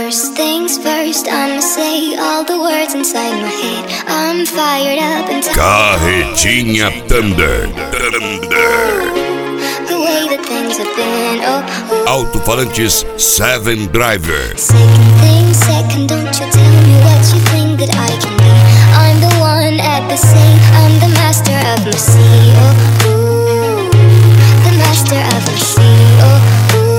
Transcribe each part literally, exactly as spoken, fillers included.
First things first, I'ma say all the words inside my head. I'm fired up and Carretinha Thunder. Thunder. The way that things have been, oh, oh. Alto-falantes Seven Driver. Second thing second, don't you tell me what you think that I can be. I'm the one at the same, I'm the master of my sea, oh, ooh, the master of my sea, oh,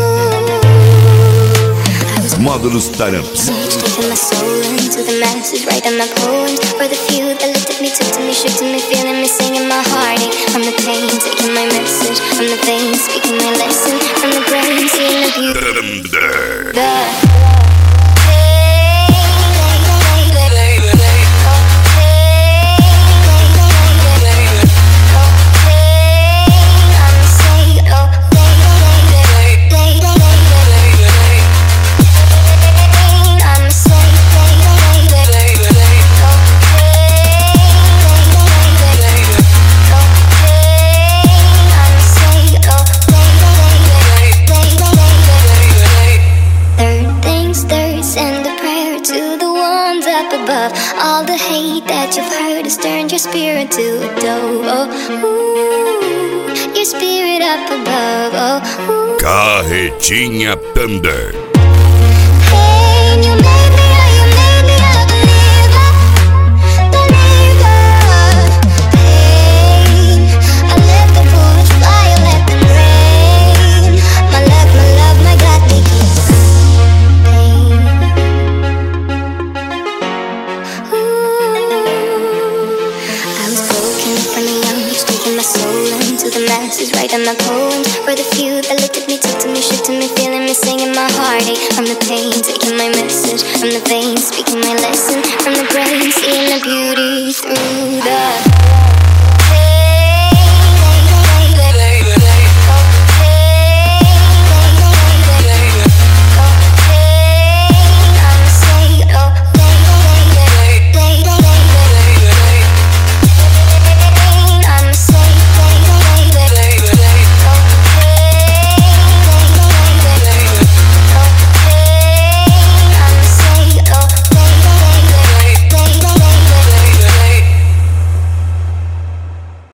Módulos Taramps. Taking my soul into the masses, writing my poems for the few that looked at me, took to me, shook to me, feeling me, singing my heartache. From the pain, taking my message from the veins, speaking my lesson from the brain, seeing the beauty. The above. All the hate that you've heard has turned your spirit to a dove. Oh, ooh, your spirit up above. Oh, ooh. Carretinha Thunder. Hey, you made me, you made me a believer, believer. Pain, I let the bullets fly, I let them rain. My love, my love, my God, they keep pain. My soul into the masses, writing my poems for the few that looked at me, took to me, shook to me, feeling me, singing my heartache. From the pain, taking my message from the veins, speaking my lesson from the brain, seeing the beauty through the